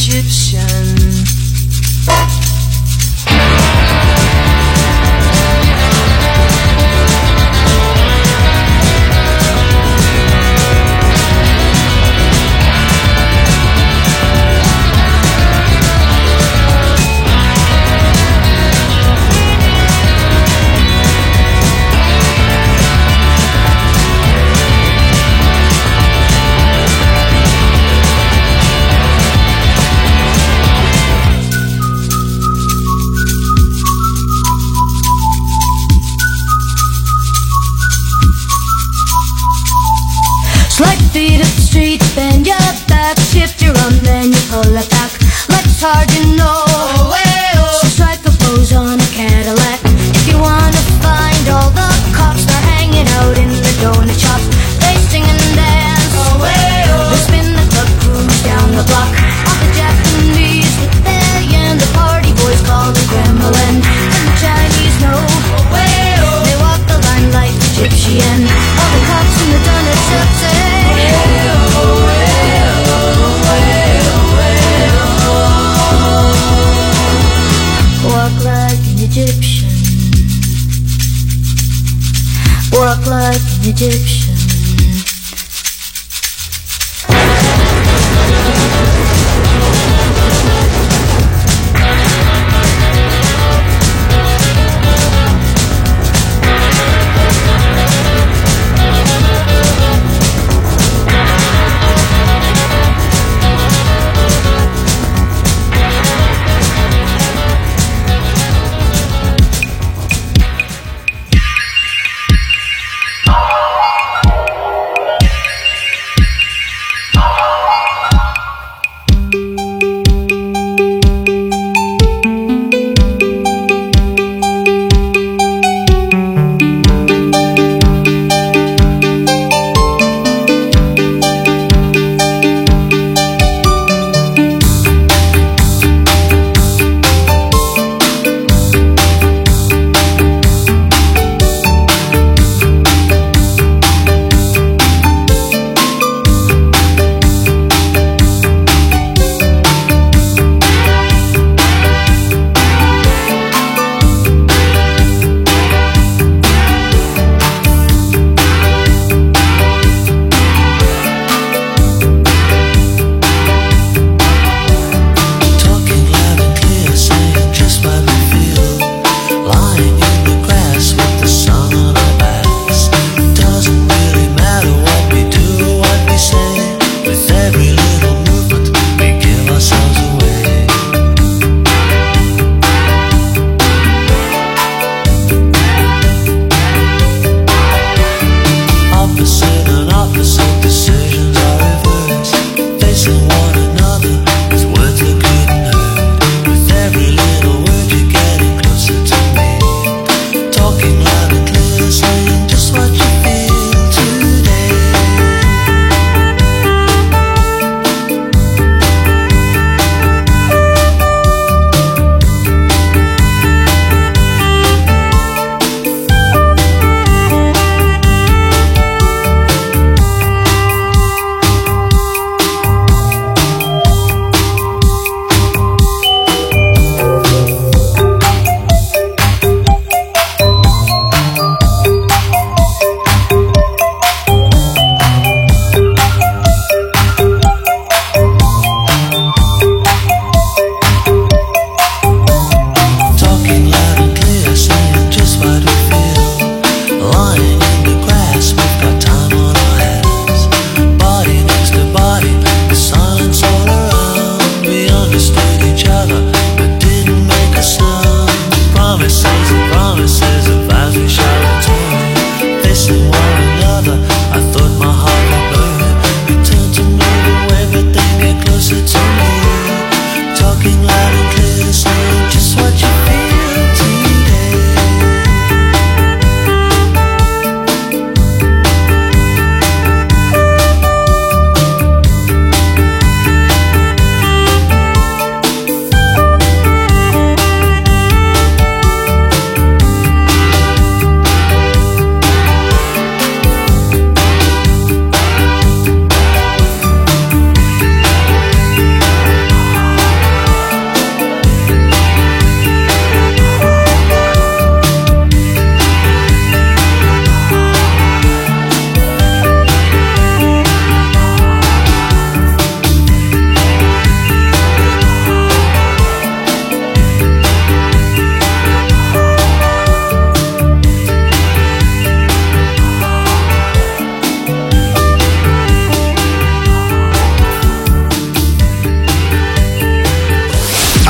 Egyptian. Slide your feet up the street, bend your back, shift your arm, then you pull it back. Life's hard, you know. So strike a pose on a Cadillac. If you wanna find all the cops, they're hanging out in the donut shop. They sing and dance, they spin the club, cruise down the block. All the Japanese with and the party boys call them Kremlin. And the Chinese know, they walk the line like Egyptian. All the cops in the donut shop say, walk like an Egyptian. Walk like an Egyptian.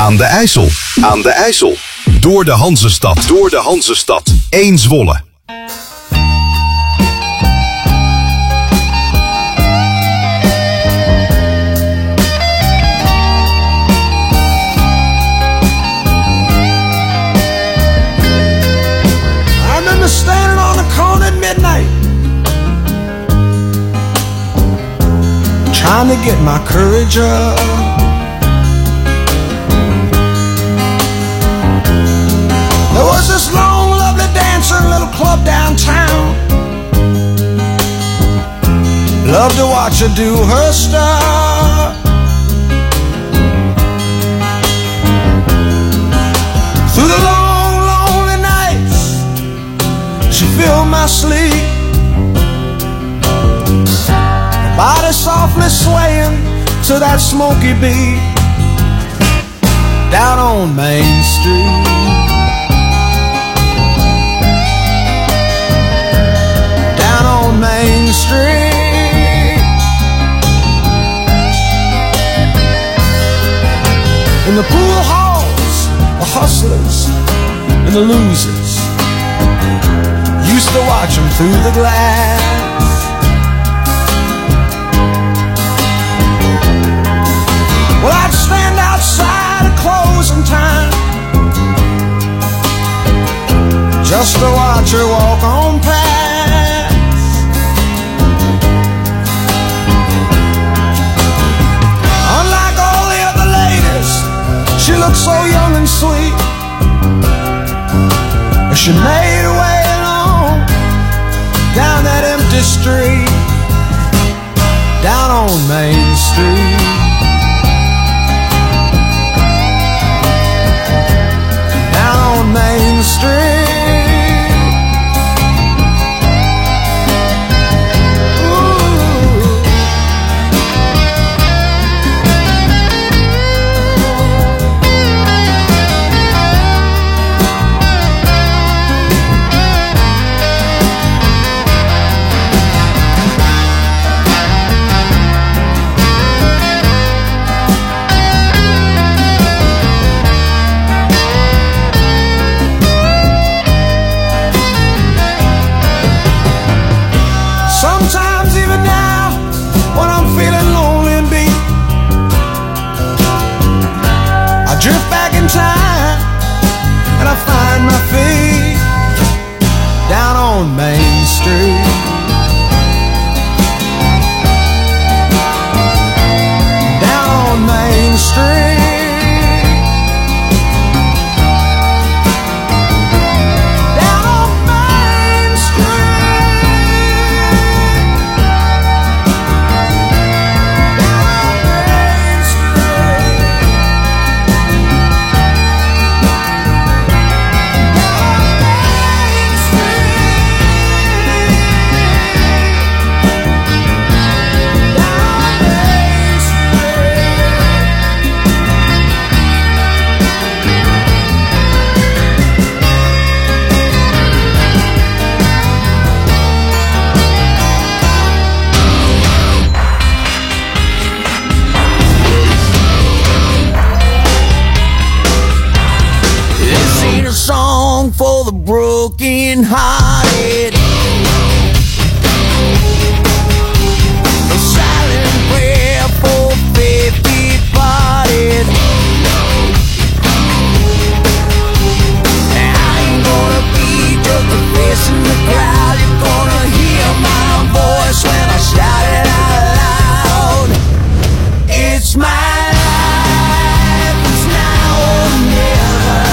Aan de IJssel. Aan de IJssel. Door de Hanzestad. Door de Hanzestad. 1 Zwolle. I remember standing on the corner at midnight, trying to get my courage up. There was this long, lovely dancer in a little club downtown. Loved to watch her do her stuff. Through the long, lonely nights, she filled my sleep. Her body softly swaying to that smoky beat. Down on Main Street, down on Main Street. In the pool halls, the hustlers and the losers used to watch them through the glass. Well, I'd stand outside at closing time just to watch her walk on past. Unlike all the other ladies, she looked so young and sweet. She made her way along down that empty street, down on Main Street, down on Main Street. Sometimes even now, when I'm feeling lonely and beat, I drift back in time and I find my feet down on Main Street, down on Main Street. Song for the broken hearted, a silent prayer for faith departed. I ain't gonna be just a face in the crowd. You're gonna hear my voice when I shout it out loud. It's my life, it's now or never.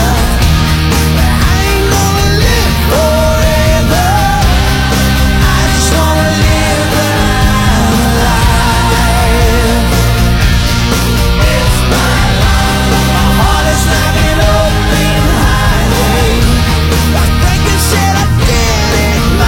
Forever, I just wanna live alive. It's my life. My heart is like an open highway. I think I said I did it.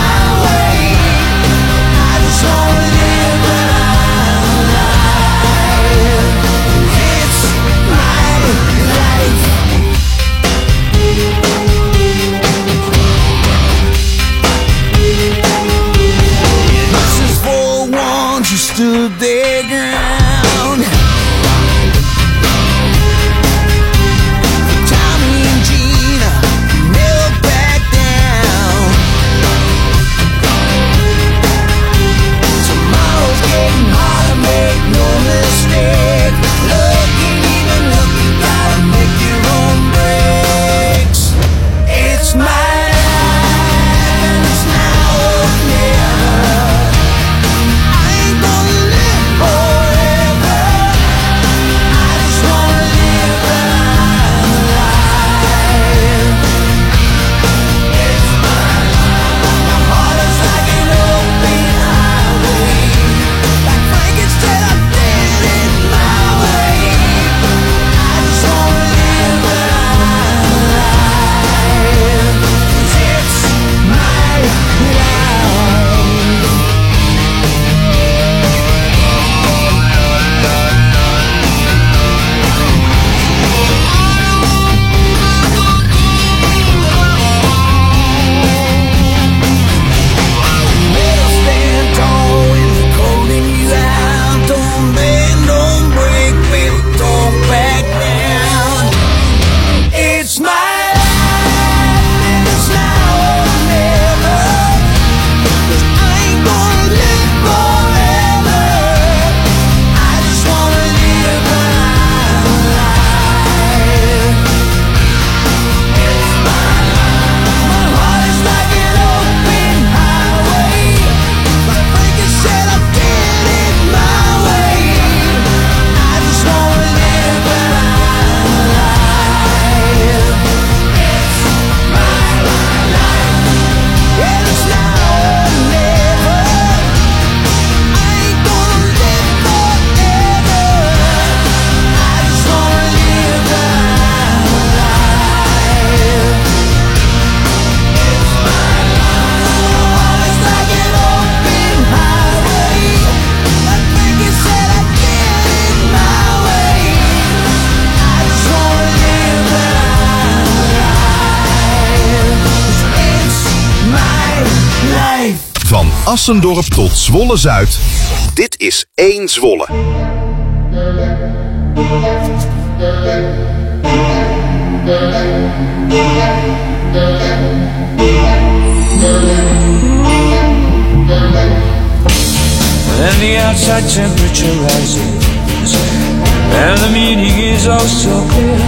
Van Assendorp tot Zwolle-Zuid. Dit is 1 Zwolle. And the outside temperature rises, and the meaning is oh so clear.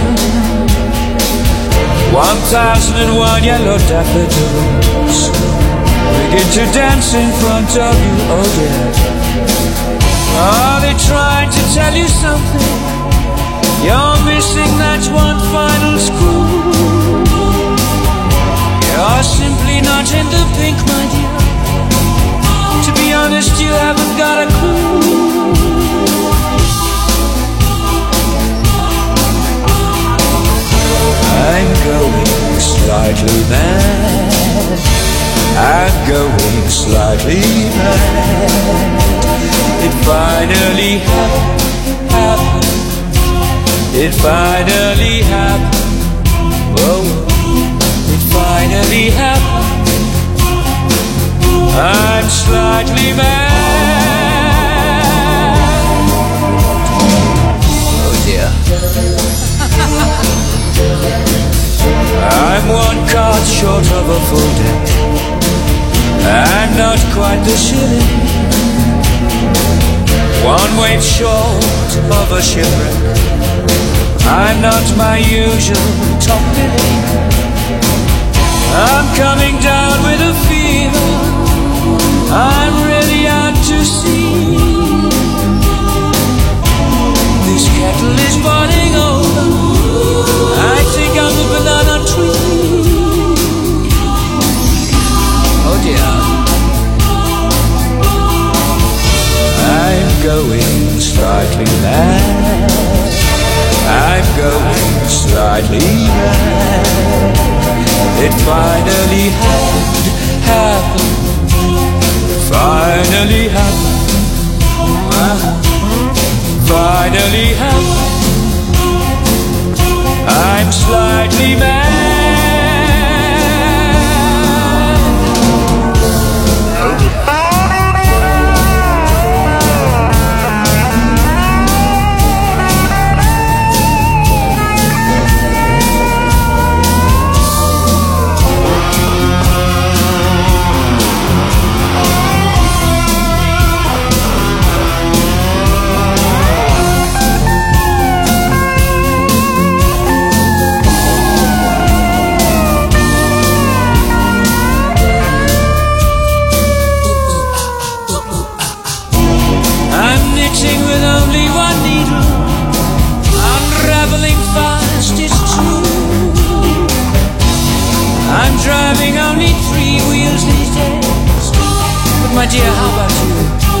1001 yellow daffodils begin to dance in front of you, oh dear. Are they trying to tell you something? You're missing that one final screw. You're simply not in the pink, my dear. To be honest, you haven't got a clue. I'm going slightly mad. I'm going slightly mad. It finally happened. It finally happened. Whoa. It finally happened. I'm slightly mad. Oh dear. I'm one card short of a full deck, and not quite the shilling. One weight short of a shipwreck. I'm not my usual top billing. I'm coming down with a fever. I'm really out to sea. This kettle is boiling over. I think I'm a banana tree. Oh dear. I'm going slightly mad. I'm going slightly mad. It finally happened. Finally happened. Finally happened. I'm slightly mad. With only one needle, unraveling fast, it's true. I'm driving only 3 wheels these days, but my dear, how about you?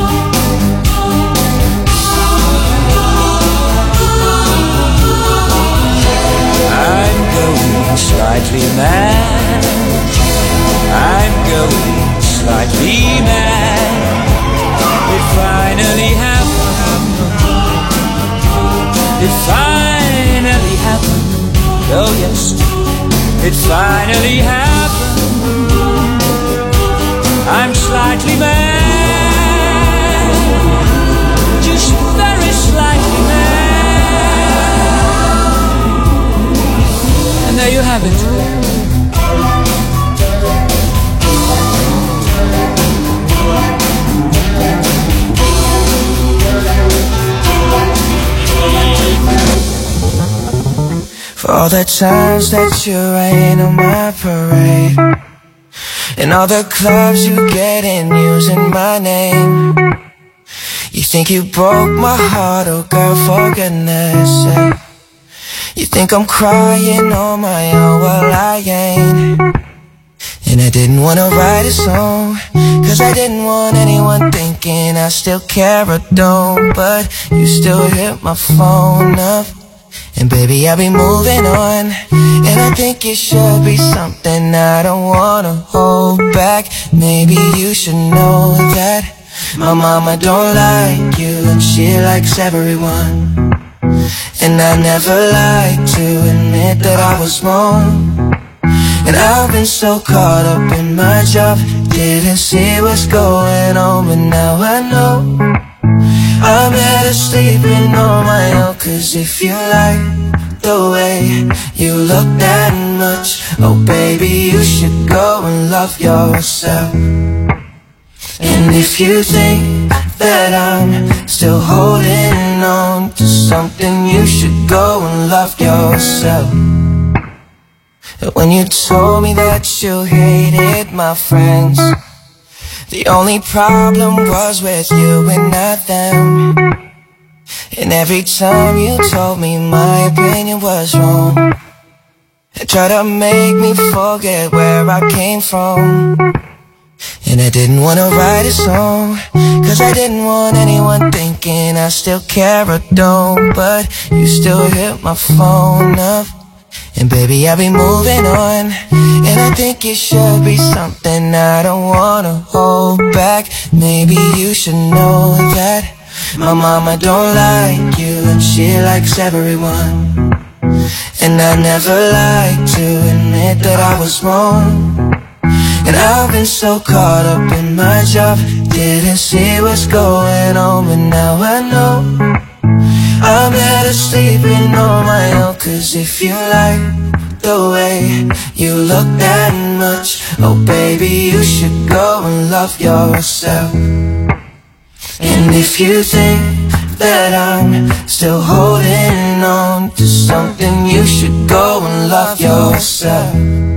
I'm going slightly mad. I'm going slightly mad. It finally happened. It finally happened. Oh yes, it finally happened. I'm slightly mad. Just very slightly mad. And there you have it. For all the times that you rain on my parade, and all the clubs you get in using my name. You think you broke my heart, oh girl, for goodness sake. You think I'm crying on my own, well I ain't. And I didn't wanna write a song, cause I didn't want anyone thinking I still care or don't. But you still hit my phone up, and baby, I'll be moving on. And I think it should be something I don't wanna hold back. Maybe you should know that my mama don't like you, and she likes everyone. And I never like to admit that I was wrong. And I've been so caught up in my job, didn't see what's going on, but now I know I'm better sleeping on my own. Cause if you like the way you look that much, oh baby, you should go and love yourself. And if you think that I'm still holding on to something, you should go and love yourself. When you told me that you hated my friends, the only problem was with you and not them. And every time you told me my opinion was wrong, and tried to make me forget where I came from. And I didn't want to write a song, cause I didn't want anyone thinking I still care or don't. But you still hit my phone up, and baby, I'll be moving on. And I think it should be something I don't wanna hold back. Maybe you should know that my mama don't like you, and she likes everyone. And I never like to admit that I was wrong. And I've been so caught up in my job, didn't see what's going on, but now I know I'm better sleeping on my own. Cause if you like the way you look that much, oh baby, you should go and love yourself. And if you think that I'm still holding on to something, you should go and love yourself.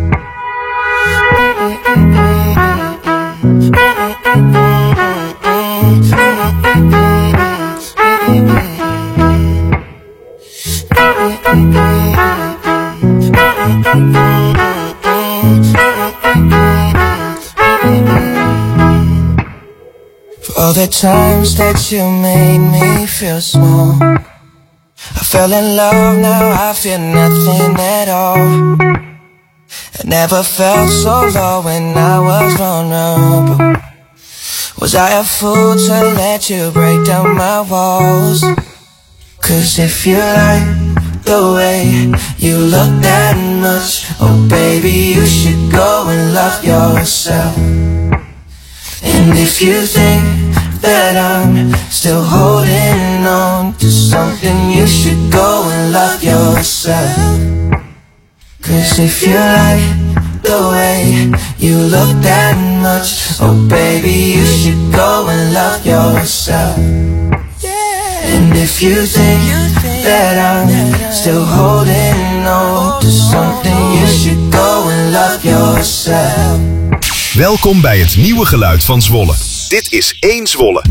For all the times that you made me feel small, I fell in love, now I feel nothing at all. I never felt so low when I was vulnerable. Was I a fool to let you break down my walls? Cause if you like the way you look that much, oh baby, you should go and love yourself. And if you think that I'm still holding on to something, you should go and love yourself. Cause if you like the way you look that much, oh baby, you should go and love yourself. And if you think that I'm still holding on to something, you should go and love yourself. Welkom bij het nieuwe geluid van Zwolle. Dit is 1 Zwolle.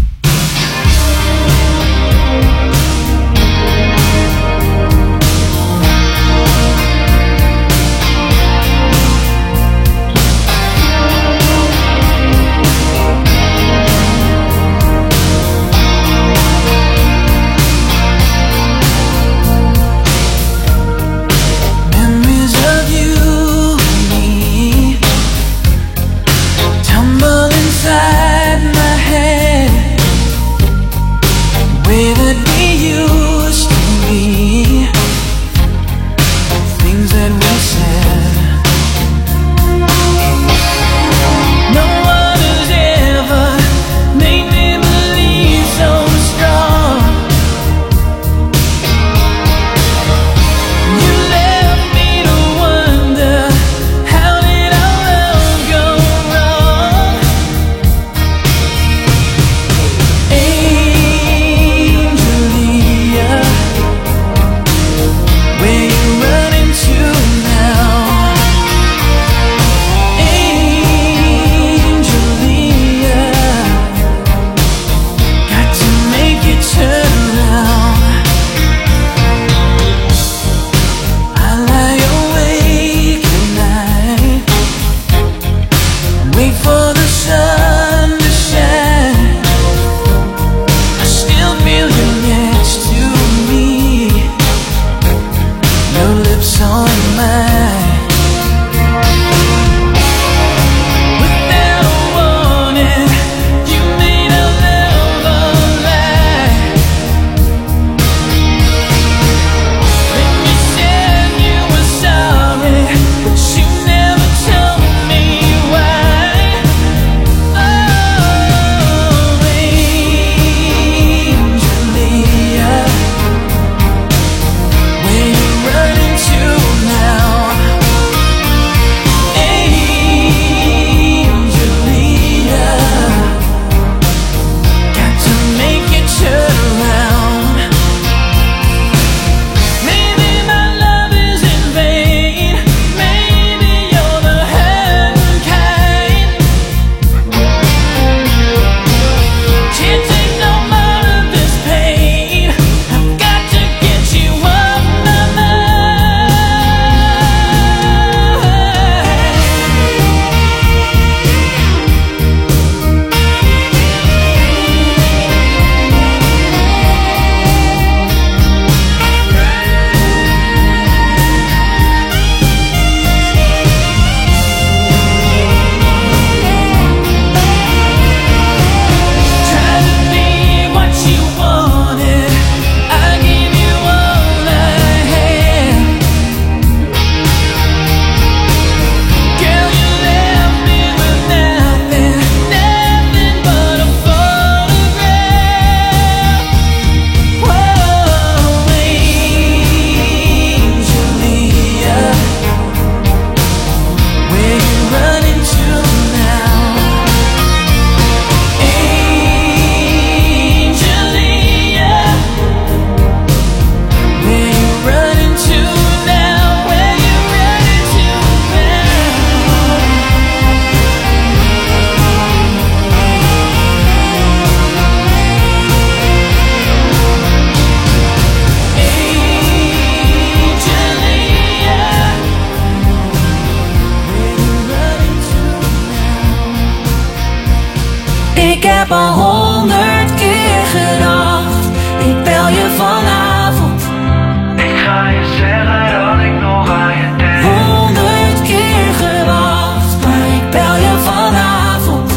heb al 100 keer gedacht, ik bel je vanavond. Ik ga je zeggen dat ik nog aan je denk. 100 keer gewacht, maar ik bel je vanavond.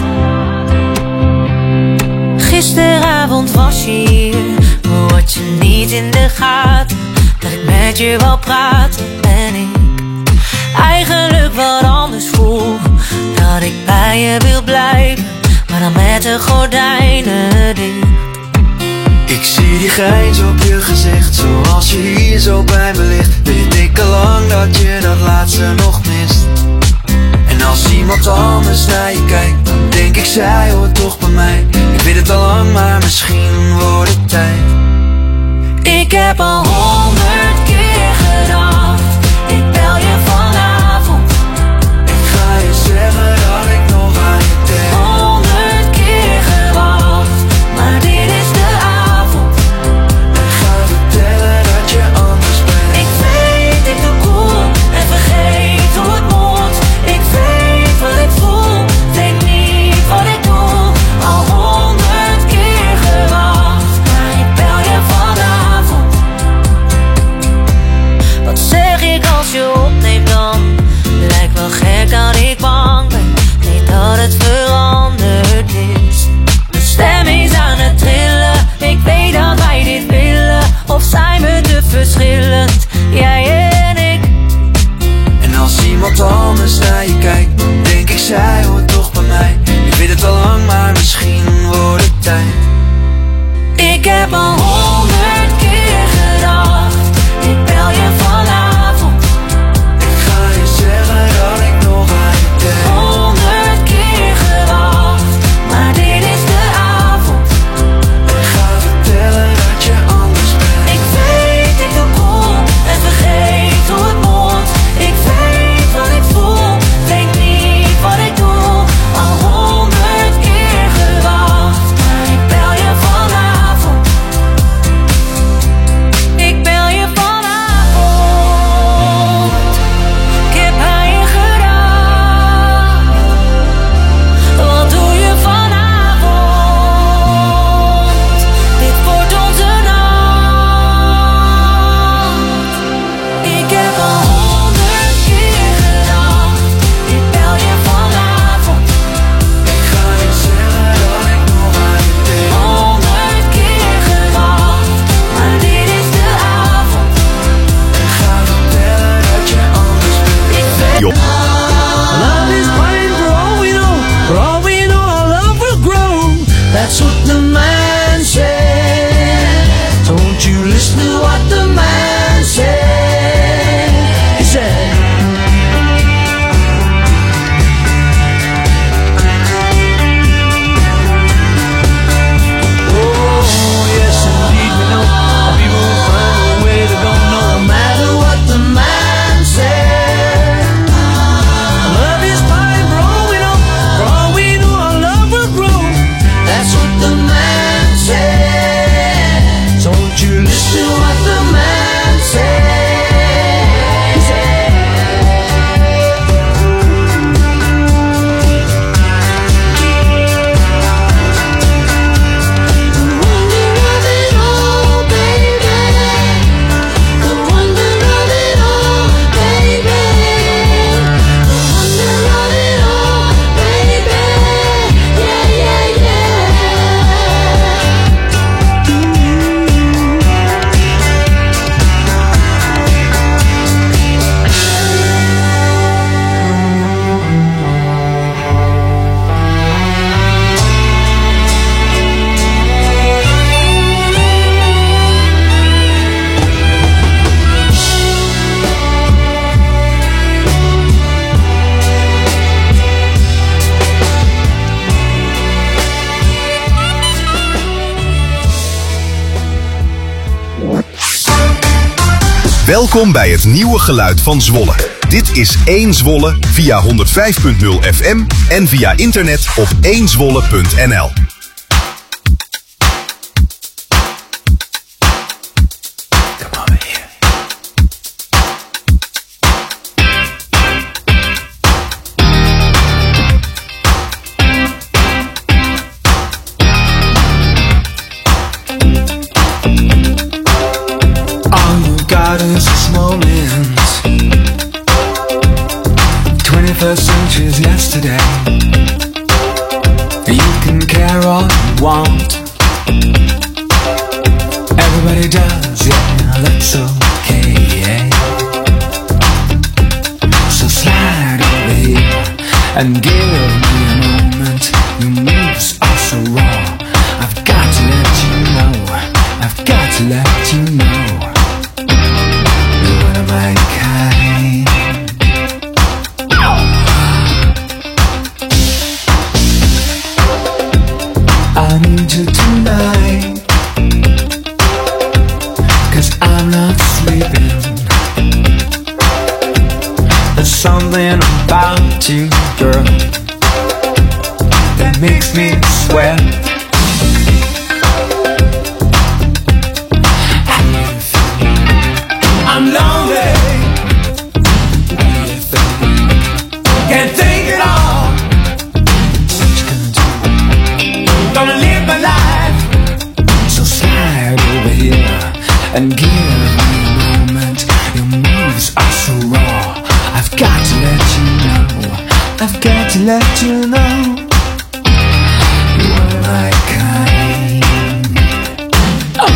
Gisteravond was je hier, maar had je niet in de gaten dat ik met je wou praten. En ik eigenlijk wat anders voel, dat ik bij je wil blijven, maar dan met de gordijnen dicht. Ik zie die grijns op je gezicht, zoals je hier zo bij me ligt. Weet ik al lang dat je dat laatste nog mist. En als iemand anders naar je kijkt, dan denk ik zij hoort toch bij mij. Ik weet het al lang, maar misschien wordt het tijd. Ik heb al 100 keer gedacht, ik bel je vanavond. Ik ga je zeggen dat ik nog aan je denk. 100 keer gewacht, maar dit is de avond. Ik ga vertellen dat je anders bent. Ik weet, ik doe cool en vergeet hoe het moet. Ik weet wat ik voel, weet niet wat ik doe. Al 100 keer gewacht, maar ik bel je vanavond. Wat zeg ik als je opneemt dan? Lijkt wel gek dat ik bang ben, niet dat het veranderd is. Mijn stem is aan het trillen, ik weet dat wij dit willen. Of zijn we te verschillend, jij en ik? En als iemand anders naar je kijkt, dan denk ik zij hoort toch bij mij. Ik weet het al lang, maar misschien wordt het tijd. Ik heb al 100 keer gedacht, ik bel je vanavond. Ik ga je zeggen dat ik nog aan je denk. 100 keer gewacht, maar dit is de avond. Ik ga vertellen dat je anders bent. Ik weet, ik doe cool en vergeet hoe het moet. Ik weet wat ik voel, weet niet wat ik doe. Al 100 keer gewacht, maar ik bel je vanavond. Ik bel je vanavond. Ik heb aan je gedacht. Wat doe je vanavond? Dit wordt onze nacht. Ik heb al 100 keer gedacht, ik bel je vanavond. Ik ga je zeggen dat ik nog aan je denk. 100 keer gewacht, maar dit is de avond. Ik ga vertellen dat je anders bent. Ik weet Jo. Love is blind for all we know. For all we know, our love will grow. That's what the man said. Don't you listen to what the man said. He said, oh, yes indeed we know. People will find a way to go no matter what the man said. Love is fine for all we know. For all we know, our love will grow. That's what the man said. Don't you listen to what the man said. He said, Welkom bij het nieuwe geluid van Zwolle. Dit is 1 Zwolle via 105.0 FM en via internet op 1zwolle.nl. want. Everybody does, yeah, that's okay, yeah. So slide over here and give me a moment. Your moves are so raw. I've got to let you know. I've got to let you know. You're one of my kind. I need you tonight, 'cause I'm not sleeping. There's something about you, girl, that makes me sweat. I'm lonely. Can't take it all. What you gonna do? Gonna live my life. So slide over here and give me a moment. Your moves are so raw. I've got to let you know. I've got to let you know. You're my kind. Oh.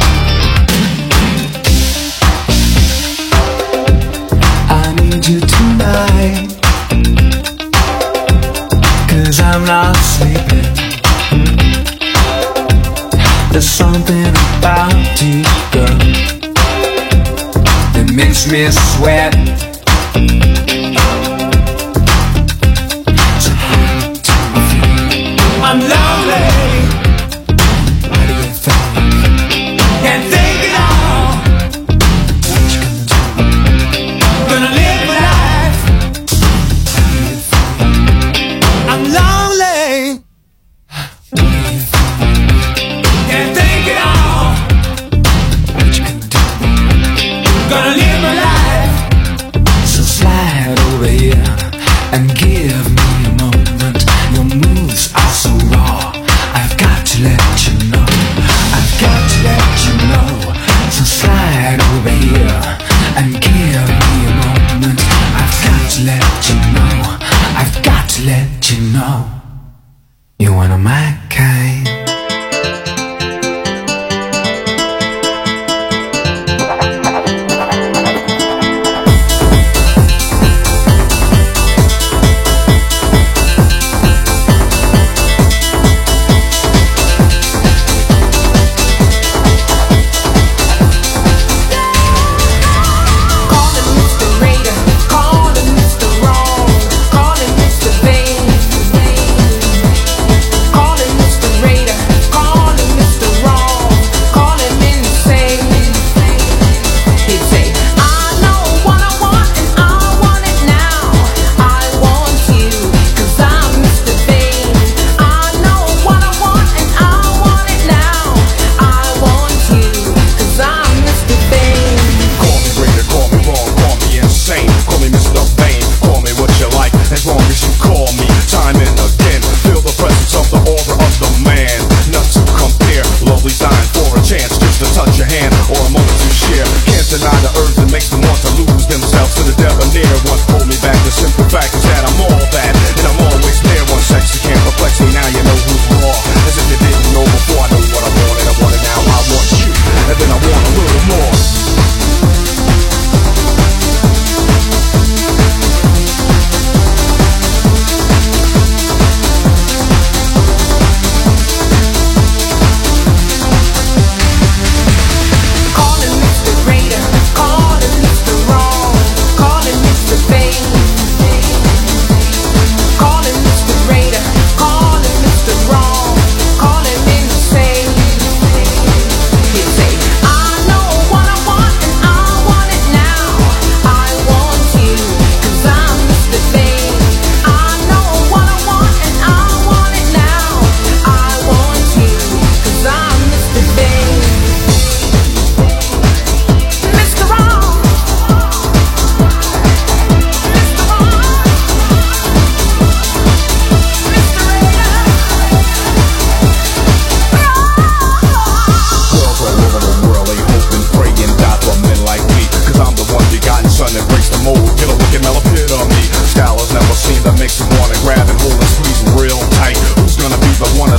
I need you tonight, 'cause I'm not sleeping. There's something about you, girl, that makes me sweat. So how do you feel? I'm lonely. What do you think? Can't take it all. What you gonna do? Gonna live my life. How do you feel? I'm lonely. What do you feel? Can't take it all. What you gonna do? Gonna live my life. So slide over here and give me a moment. Your moves are so raw. I've got to let you know. I've got to let you know. So slide over here and give me a moment. I've got to let you know. I've got to let you know. You're one of my kind. Calling Mr. Raider,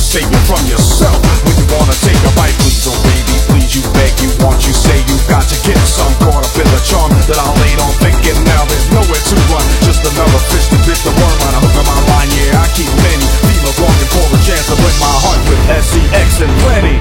save you from yourself. When you wanna take a bite, please, oh baby, please, you beg, you want, you say you got to kiss. I'm caught up in the charm that I laid on thinking. Now there's nowhere to run, just another fish that bit the worm on a hook of my line. Yeah, I keep many females longing for a chance to break my heart with SEX and plenty.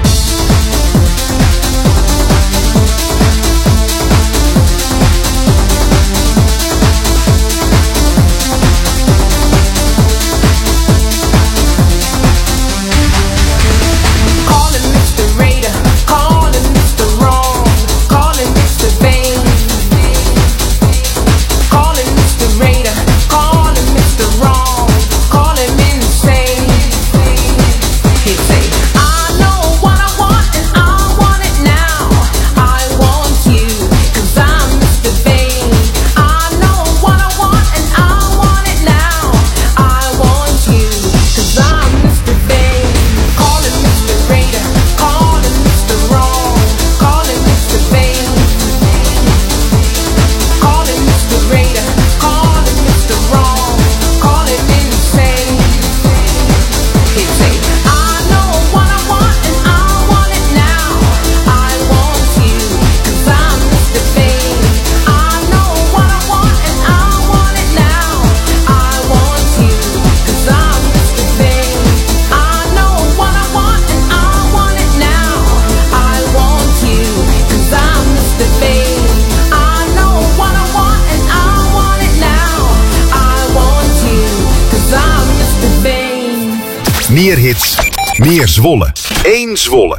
Meer hits, meer Zwolle. 1 Zwolle.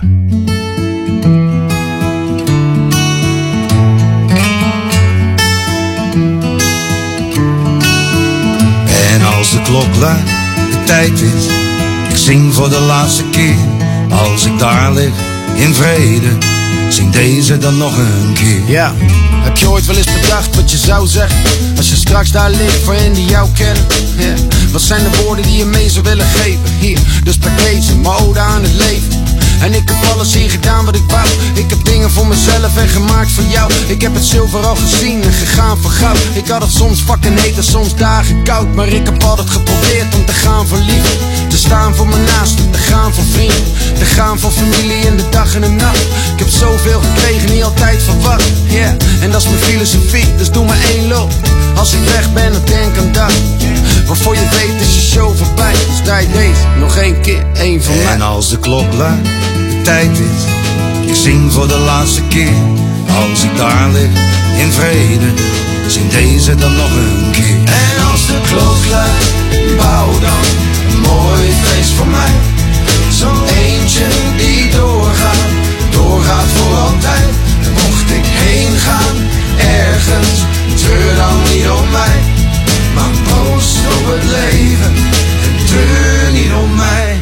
En als de klok luidt, de tijd is, ik zing voor de laatste keer. Als ik daar lig, in vrede, zing deze dan nog een keer. Ja, heb je ooit wel eens bedacht wat je zou zeggen als je straks daar ligt voor hen die jou kennen? Yeah. Wat zijn de woorden die je mee zou willen geven? Hier, dus bij deze, mijn ode aan het leven. En ik heb alles hier gedaan wat ik wou. Ik heb dingen voor mezelf en gemaakt voor jou. Ik heb het zilver al gezien en gegaan voor goud. Ik had het soms fucking heet en soms dagen koud. Maar ik heb altijd geprobeerd om te gaan voor liefde. Te staan voor mijn naasten, te gaan voor vrienden. Te gaan voor familie in de dag en de nacht. Ik heb zoveel gekregen, niet altijd verwacht. Yeah, en dat is mijn filosofie, dus doe maar één loop. Als ik weg ben, dan denk aan dat. Waarvoor je weet is je show voorbij. Dus draai deze nog één keer, één van mij. En als de klok luidt, de tijd is, ik zing voor de laatste keer. Als ik daar lig, in vrede, zing deze dan nog een keer. En als de klok luidt, bouw dan een mooi feest voor mij. Zo'n eentje die doorgaat, doorgaat voor altijd. En mocht ik heen gaan, ergens, treur dan niet om mij. Maar proost op het leven en treur niet om mij.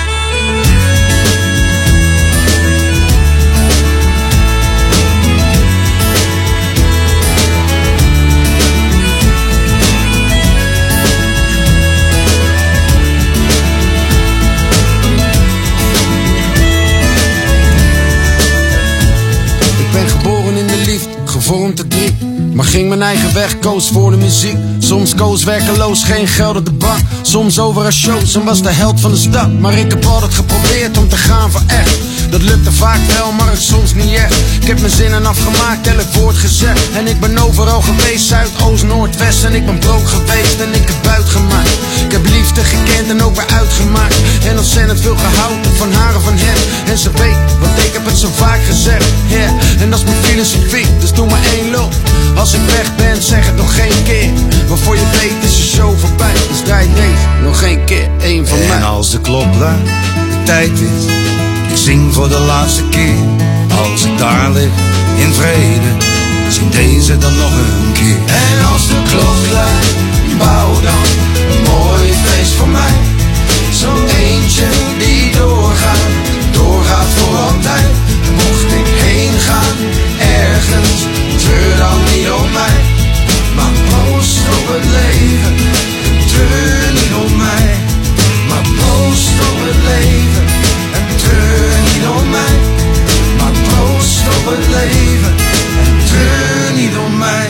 Ik ben geboren in de liefde, gevormd te drie. Maar ging mijn eigen weg, koos voor de muziek. Soms koos werkeloos, geen geld op de bank. Soms overal shows en was de held van de stad. Maar ik heb altijd geprobeerd om te gaan voor echt. Dat lukte vaak wel, maar soms niet echt. Ik heb mijn zinnen afgemaakt, elk woord gezegd. En ik ben overal geweest, Zuid, Oost, Noord, West. En ik ben broke geweest en ik heb buit gemaakt. Ik heb liefde gekend en ook weer uitgemaakt. En ontzettend veel gehouden van haar en van hem. En ze weet, want ik heb het zo vaak gezegd. Yeah, en dat is mijn filosofie, dus doe maar één loop. Als ik weg ben, zeg het nog geen keer. Waarvoor je weet is je show voorbij. Dus draai deze nog geen keer, één van mij. En als de klok luidt, de tijd is, ik zing voor de laatste keer. Als ik daar lig, in vrede, zing deze dan nog een keer. En als de klok luidt, bouw dan een mooi feest voor mij. Zo'n eentje die doorgaat, doorgaat voor altijd. En mocht ik heen gaan, ergens, treur dan niet om mij. Maar proost op het leven, en treur niet om mij. Maar proost op het leven, en treur niet om mij. Maar proost op het leven, en treur niet om mij.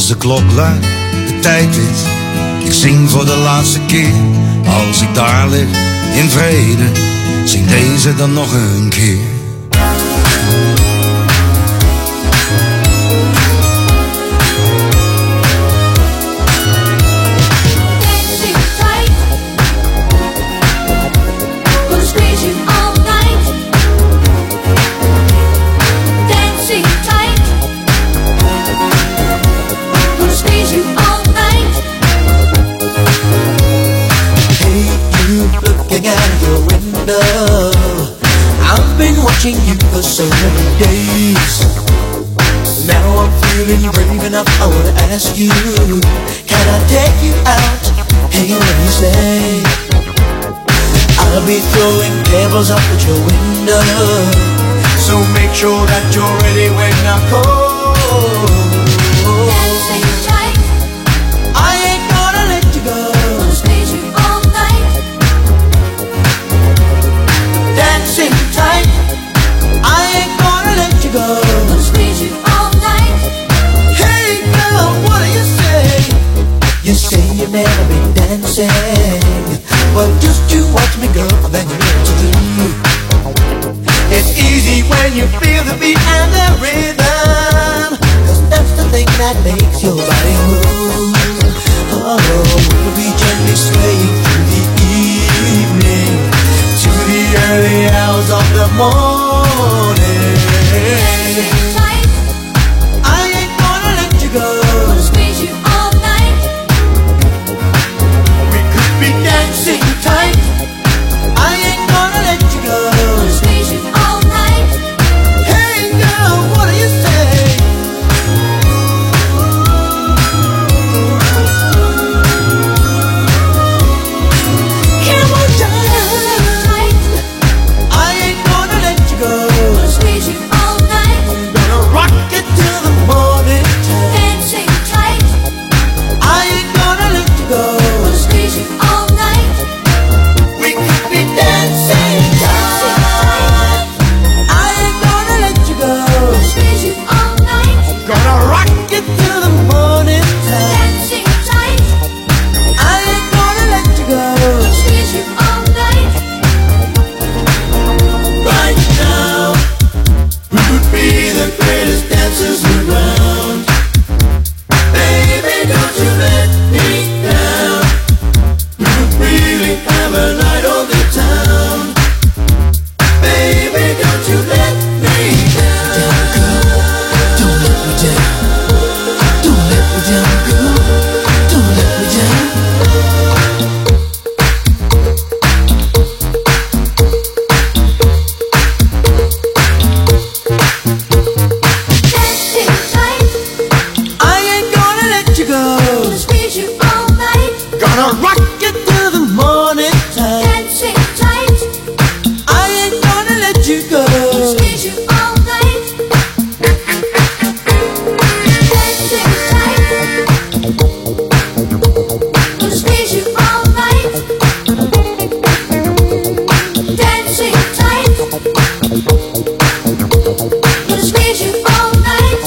als de klok luidt, de tijd is. Ik zing voor de laatste keer, als ik daar lig in vrede. Zing deze dan nog een keer. I've been watching you for so many days. Now I'm feeling brave enough, I wanna ask you, can I take you out? Hey, what do you say? I'll be throwing pebbles up at your window, so make sure that you're ready when I call. Dancing tight, I ain't gonna let you go. Gonna squeeze you all night. Dancing tight, I ain't gonna let you go. Gonna squeeze you all night. Hey girl, what do you say? You say you've never been dancing. Well, just you watch me, girl, then you know what to do. It's easy when you feel the beat and the rhythm, 'cause that's the thing that makes your body move. Oh, we'll be gently swaying through the evening to the early hours of the morning. Tight, I ain't gonna let you go. Gonna squeeze you all night. We could be dancing tight. I ain't gonna let you go. Gonna squeeze you all night. Hey girl, what do you say? Come on, darling. I ain't gonna let you go. Gonna squeeze you all night. Gonna rock it till the morning time. Dancing tight. I ain't gonna let you go. Gonna squeeze you all night. We could be dancing tight. I ain't gonna let you go. Gonna squeeze you all night. Gonna rock it till the morning time. Dancing tight. I ain't gonna let you go. Gonna squeeze you all night. Right now, we could be the greatest dancers around. Baby, don't you let me down. We could really have a night on the town. Baby, don't you let me down. Don't let me down. Don't let me down, girl. Don't let me down. Dancing tight, I ain't gonna let you go. Gonna squeeze you all night. Gonna rock it till the morning time. Dancing tight, I ain't gonna let you go. Gonna squeeze you all night. Dancing tight, gonna squeeze you all night. Dancing tight, gonna squeeze you all night.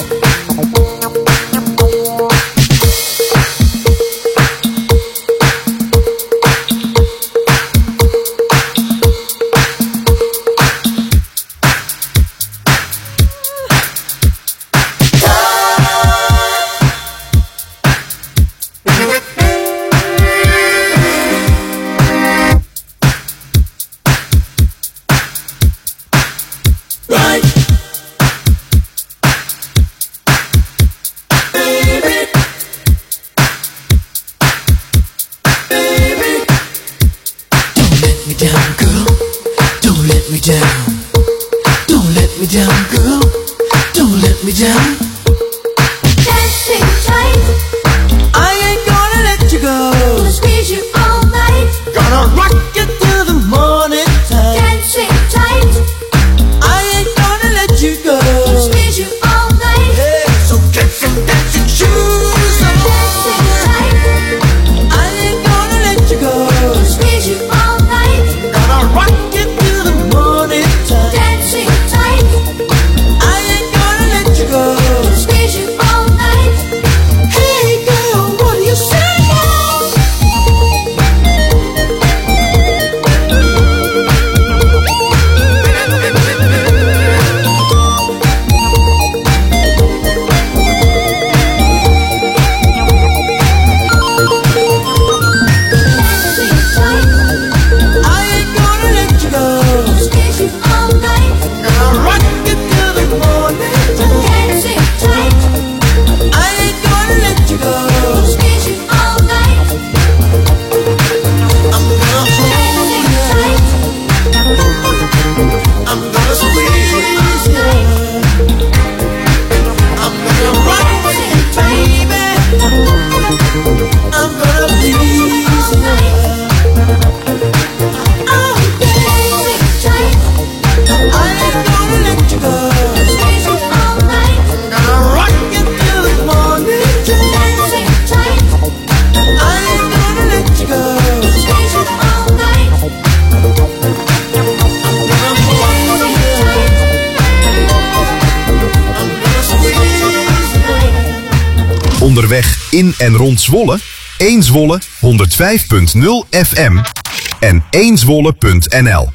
onderweg in en rond Zwolle? 1 Zwolle 105.0 FM en 1zwolle.nl.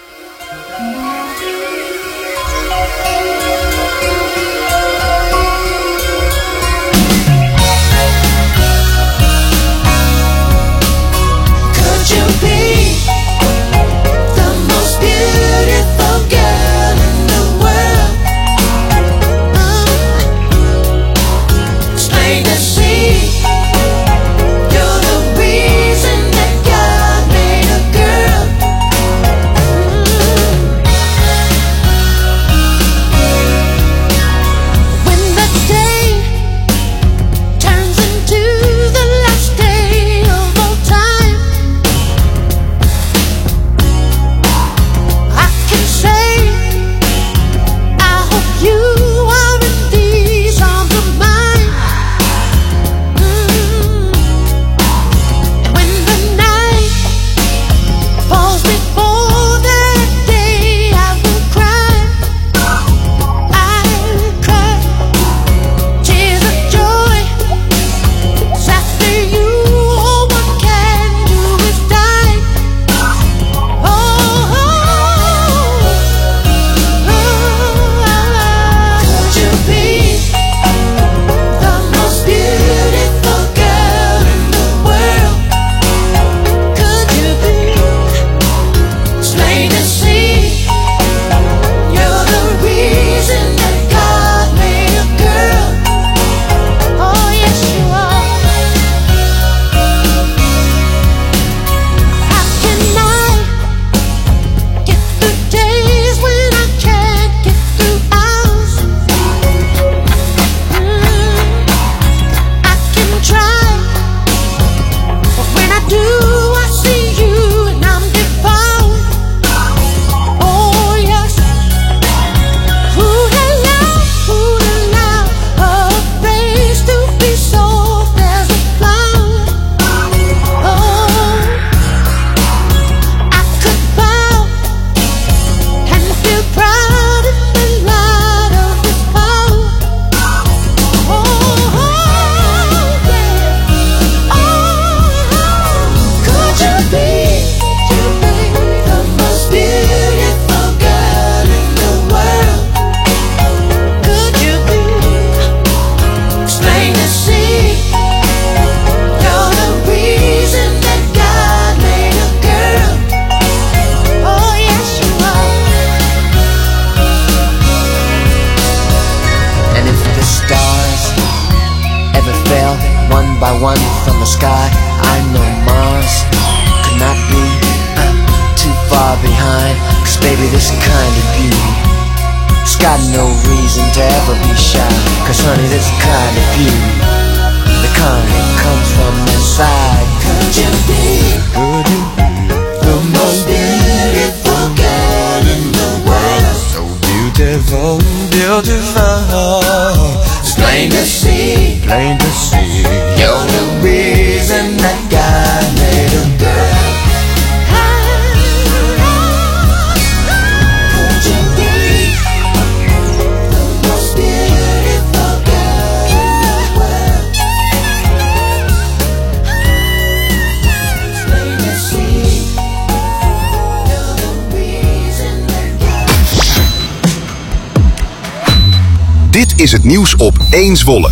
Dit is het nieuws op 1 Zwolle.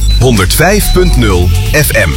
105.0 FM.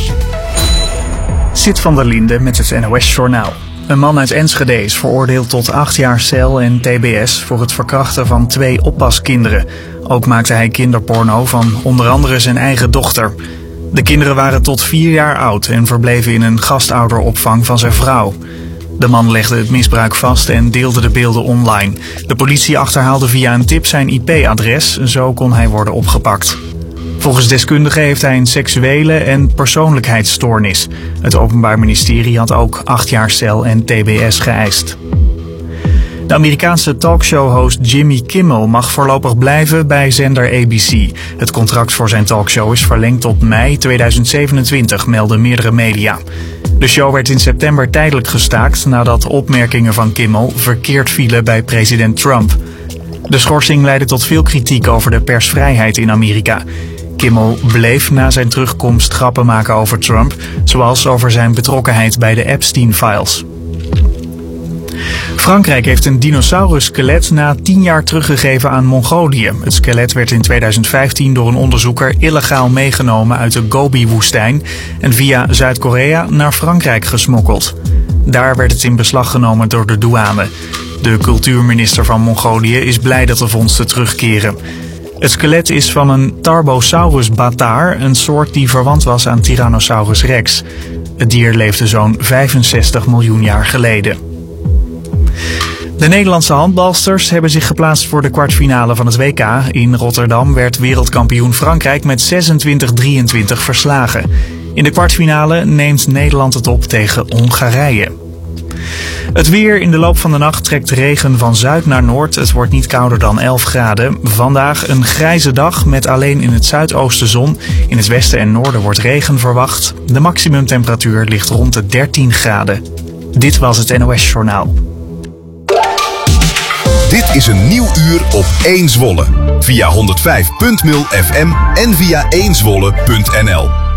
Sid van der Linde met het NOS-journaal. Een man uit Enschede is veroordeeld tot 8 jaar cel en tbs voor het verkrachten van 2 oppaskinderen. Ook maakte hij kinderporno van onder andere zijn eigen dochter. De kinderen waren tot 4 jaar oud en verbleven in een gastouderopvang van zijn vrouw. De man legde het misbruik vast en deelde de beelden online. De politie achterhaalde via een tip zijn IP-adres, zo kon hij worden opgepakt. Volgens deskundigen heeft hij een seksuele en persoonlijkheidsstoornis. Het Openbaar Ministerie had ook 8 jaar cel en tbs geëist. De Amerikaanse talkshow-host Jimmy Kimmel mag voorlopig blijven bij zender ABC. Het contract voor zijn talkshow is verlengd tot mei 2027, melden meerdere media. De show werd in september tijdelijk gestaakt nadat opmerkingen van Kimmel verkeerd vielen bij president Trump. De schorsing leidde tot veel kritiek over de persvrijheid in Amerika. Kimmel bleef na zijn terugkomst grappen maken over Trump, zoals over zijn betrokkenheid bij de Epstein-files. Frankrijk heeft een dinosaurus-skelet na 10 jaar teruggegeven aan Mongolië. Het skelet werd in 2015 door een onderzoeker illegaal meegenomen uit de Gobi-woestijn en via Zuid-Korea naar Frankrijk gesmokkeld. Daar werd het in beslag genomen door de douane. De cultuurminister van Mongolië is blij dat de vondsten terugkeren. Het skelet is van een Tarbosaurus bataar, een soort die verwant was aan Tyrannosaurus rex. Het dier leefde zo'n 65 miljoen jaar geleden. De Nederlandse handbalsters hebben zich geplaatst voor de kwartfinale van het WK. In Rotterdam werd wereldkampioen Frankrijk met 26-23 verslagen. In de kwartfinale neemt Nederland het op tegen Hongarije. Het weer: in de loop van de nacht trekt regen van zuid naar noord. Het wordt niet kouder dan 11 graden. Vandaag een grijze dag met alleen in het zuidoosten zon. In het westen en noorden wordt regen verwacht. De maximumtemperatuur ligt rond de 13 graden. Dit was het NOS Journaal. Dit is een nieuw uur op 1 Zwolle. Via 105.0 FM en via 1zwolle.nl.